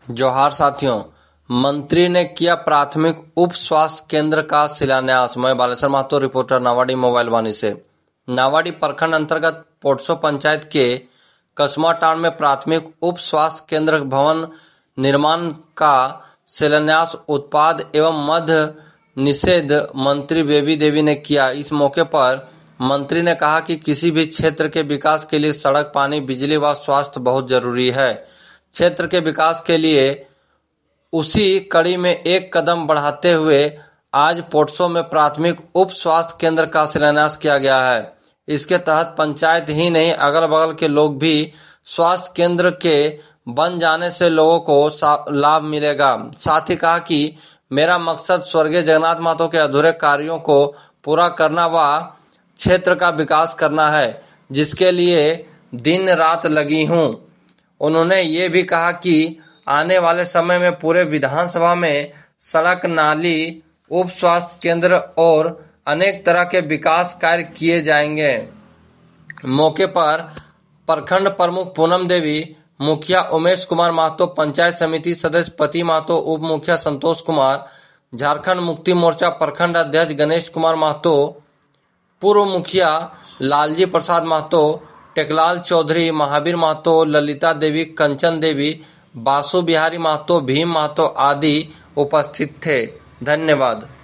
जोहार साथियों, मंत्री ने किया प्राथमिक उप स्वास्थ्य केंद्र का शिलान्यास। मैं बालेश्वर महतो, रिपोर्टर नावाडी मोबाइल वाणी से। नावाडी प्रखंड अंतर्गत पोटसो पंचायत के कसमाटांड में प्राथमिक उप स्वास्थ्य केंद्र भवन निर्माण का शिलान्यास उत्पाद एवं मद्य निषेध मंत्री बेबी देवी ने किया। इस मौके पर मंत्री ने कहा कि किसी भी क्षेत्र के विकास के लिए सड़क, पानी, बिजली व स्वास्थ्य बहुत जरूरी है। क्षेत्र के विकास के लिए उसी कड़ी में एक कदम बढ़ाते हुए आज पोटसो में प्राथमिक उप स्वास्थ्य केंद्र का शिलान्यास किया गया है। इसके तहत पंचायत ही नहीं, अगल बगल के लोग भी स्वास्थ्य केंद्र के बन जाने से लोगों को लाभ मिलेगा। साथ ही कहा कि मेरा मकसद स्वर्गीय जगन्नाथ महतो के अधूरे कार्यों को पूरा करना व क्षेत्र का विकास करना है, जिसके लिए दिन रात लगी हूं। उन्होंने ये भी कहा कि आने वाले समय में पूरे विधानसभा में सड़क, नाली, उप स्वास्थ्य केंद्र और अनेक तरह के विकास कार्य किए जाएंगे। मौके पर प्रखंड प्रमुख पूनम देवी, मुखिया उमेश कुमार महतो, पंचायत समिति सदस्य पति महतो, उप मुखिया संतोष कुमार, झारखंड मुक्ति मोर्चा प्रखंड अध्यक्ष गणेश कुमार महतो, पूर्व मुखिया लालजी प्रसाद महतो, टेकलाल चौधरी, महावीर महतो, ललिता देवी, कंचन देवी, बासु बिहारी महतो, भीम महतो आदि उपस्थित थे। धन्यवाद।